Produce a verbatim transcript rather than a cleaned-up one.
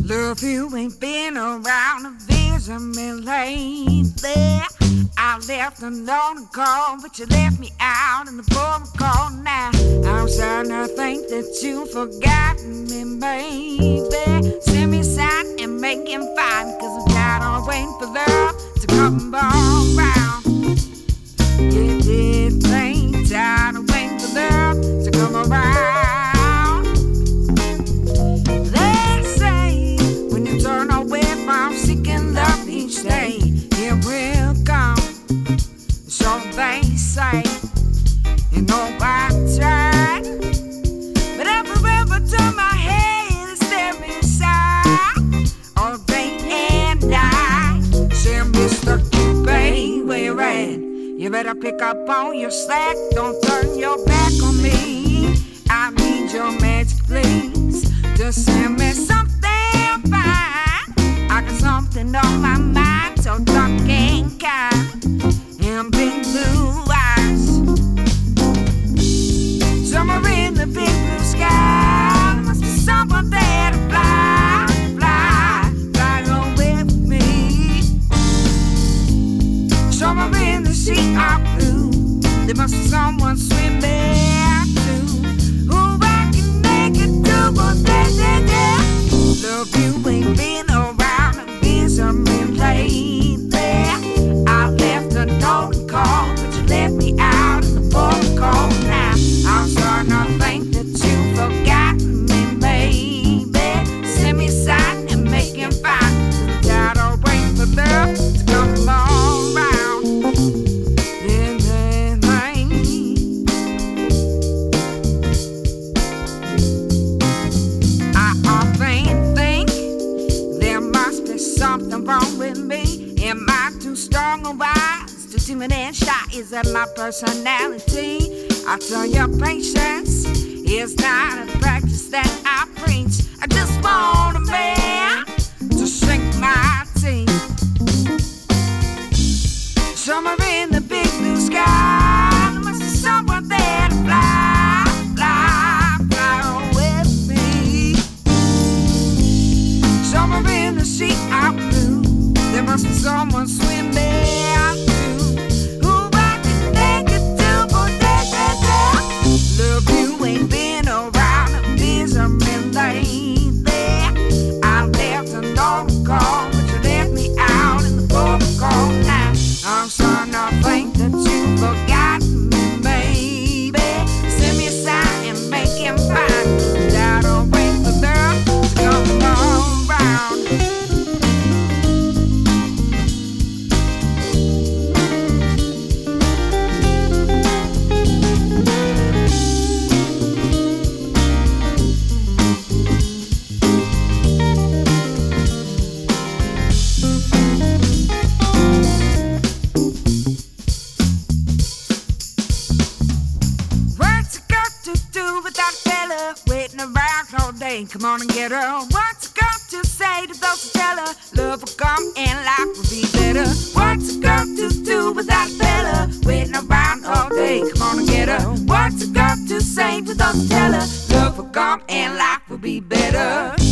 Love, you ain't been around to visit me lately. I left alone to call, but you left me out in the protocol now. I'm starting to think that you've forgotten me, baby. Send me a sign and make him fine, cause I'm tired of waiting for love to come around. You did think, tired of waiting for love to come around. Turn away from seeking love each day. It will come, so they say. You know I tried, but I forever turn my head and stare inside all day and night. Say, Mister Cupid, where you at? You better pick up on your slack. Don't turn your back on me. I need your magic, please. Just send me something fine. I got something on my mind, so dark and kind, and big blue eyes. Somewhere in the big blue sky, there must be someone there to fly, fly, fly away with me. Somewhere in the sea of blue, there must be someone swimming too. Who I can make it do, but they, they, they. Love, you ain't been around to visit me lately. I left a note and call, but you left me out in the protocol now. I'm starting to think that you've forgotten me, baby. Send me a sign and make him fine. I'm tired of waiting for love to come around. Yeah, yeah, I often think there must be something wrong with me. Am I too strong or wise? Too timid and shy? Is that my personality? I tell you, patience is not a practice that I preach. I just want a man to sink my teeth. Somewhere in the big blue sky, there must be someone there to fly, fly, fly with me. Somewhere in the sea of blue, there must be someone swimming too. Who I can make it do, but that, that, that. Love, you ain't been around to visit me lately. I left a note to call, but you left me out in the protocol now. I'm starting to think that you forgot me, baby. Send me a sign and make him fine. Tired of waiting for love to come around. Come on and get her. What's it got to say to those who tell her love will come and life will be better? What's it got to do without a fella waiting around all day? Come on and get her. What's it got to say to those who tell her love will come and life will be better?